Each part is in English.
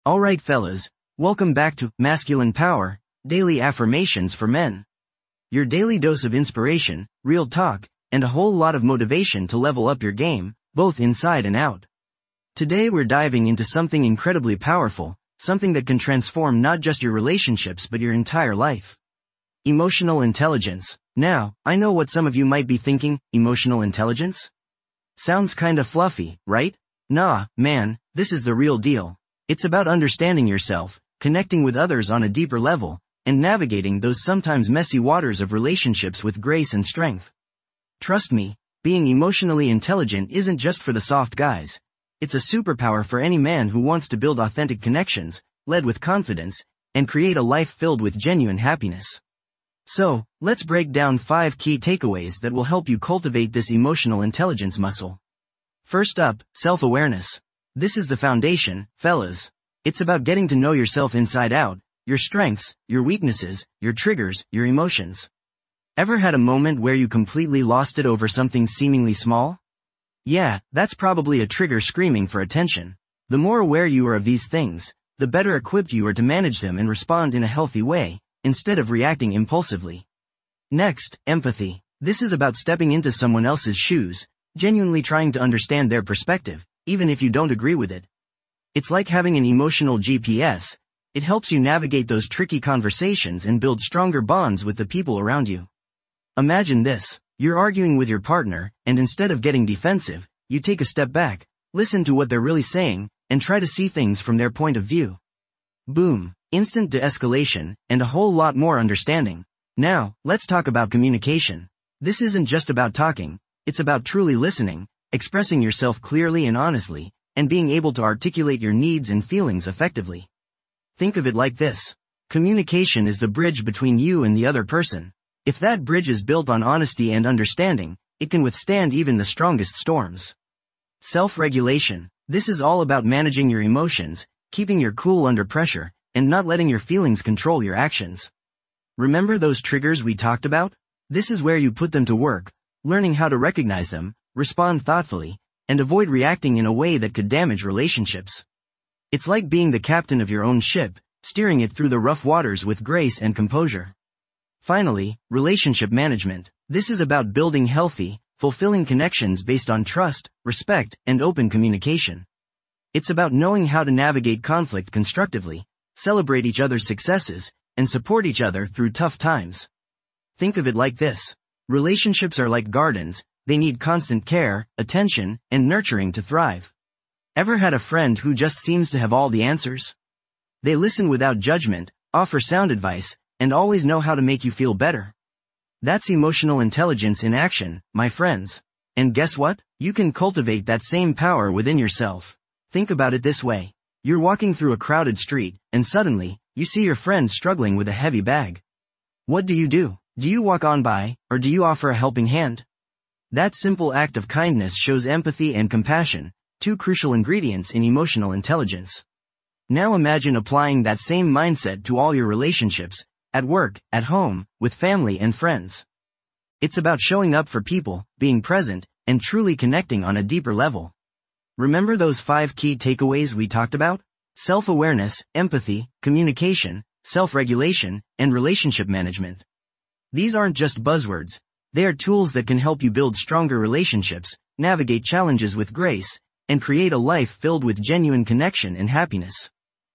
Alright fellas, welcome back to Masculine Power, Daily Affirmations for Men. Your daily dose of inspiration, real talk, and a whole lot of motivation to level up your game, both inside and out. Today we're diving into something incredibly powerful, something that can transform not just your relationships but your entire life. Emotional intelligence. Now, I know what some of you might be thinking, emotional intelligence? Sounds kinda fluffy, right? Nah, man, this is the real deal. It's about understanding yourself, connecting with others on a deeper level, and navigating those sometimes messy waters of relationships with grace and strength. Trust me, being emotionally intelligent isn't just for the soft guys. It's a superpower for any man who wants to build authentic connections, lead with confidence, and create a life filled with genuine happiness. So, let's break down 5 key takeaways that will help you cultivate this emotional intelligence muscle. First up, self-awareness. This is the foundation, fellas. It's about getting to know yourself inside out, your strengths, your weaknesses, your triggers, your emotions. Ever had a moment where you completely lost it over something seemingly small? Yeah, that's probably a trigger screaming for attention. The more aware you are of these things, the better equipped you are to manage them and respond in a healthy way, instead of reacting impulsively. Next, empathy. This is about stepping into someone else's shoes, genuinely trying to understand their perspective, even if you don't agree with it. It's like having an emotional GPS. It helps you navigate those tricky conversations and build stronger bonds with the people around you. Imagine this. You're arguing with your partner, and instead of getting defensive, you take a step back, listen to what they're really saying, and try to see things from their point of view. Boom. Instant de-escalation, and a whole lot more understanding. Now, let's talk about communication. This isn't just about talking, it's about truly listening, expressing yourself clearly and honestly, and being able to articulate your needs and feelings effectively. Think of it like this. Communication is the bridge between you and the other person. If that bridge is built on honesty and understanding, it can withstand even the strongest storms. Self-regulation. This is all about managing your emotions, keeping your cool under pressure, and not letting your feelings control your actions. Remember those triggers we talked about? This is where you put them to work, learning how to recognize them, respond thoughtfully, and avoid reacting in a way that could damage relationships. It's like being the captain of your own ship, steering it through the rough waters with grace and composure. Finally, relationship management. This is about building healthy, fulfilling connections based on trust, respect, and open communication. It's about knowing how to navigate conflict constructively, celebrate each other's successes, and support each other through tough times. Think of it like this. Relationships are like gardens. They need constant care, attention, and nurturing to thrive. Ever had a friend who just seems to have all the answers? They listen without judgment, offer sound advice, and always know how to make you feel better. That's emotional intelligence in action, my friends. And guess what? You can cultivate that same power within yourself. Think about it this way. You're walking through a crowded street, and suddenly, you see your friend struggling with a heavy bag. What do? Do you walk on by, or do you offer a helping hand? That simple act of kindness shows empathy and compassion, 2 crucial ingredients in emotional intelligence. Now imagine applying that same mindset to all your relationships, at work, at home, with family and friends. It's about showing up for people, being present, and truly connecting on a deeper level. Remember those 5 key takeaways we talked about? Self-awareness, empathy, communication, self-regulation, and relationship management. These aren't just buzzwords. They are tools that can help you build stronger relationships, navigate challenges with grace, and create a life filled with genuine connection and happiness.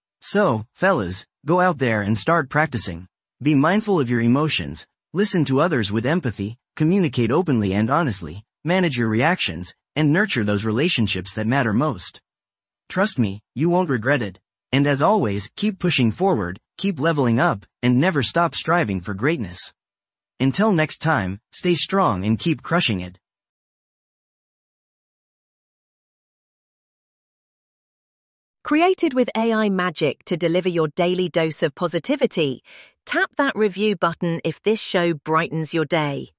So, fellas, go out there and start practicing. Be mindful of your emotions, listen to others with empathy, communicate openly and honestly, manage your reactions, and nurture those relationships that matter most. Trust me, you won't regret it. And as always, keep pushing forward, keep leveling up, and never stop striving for greatness. Until next time, stay strong and keep crushing it. Created with AI magic to deliver your daily dose of positivity, tap that review button if this show brightens your day.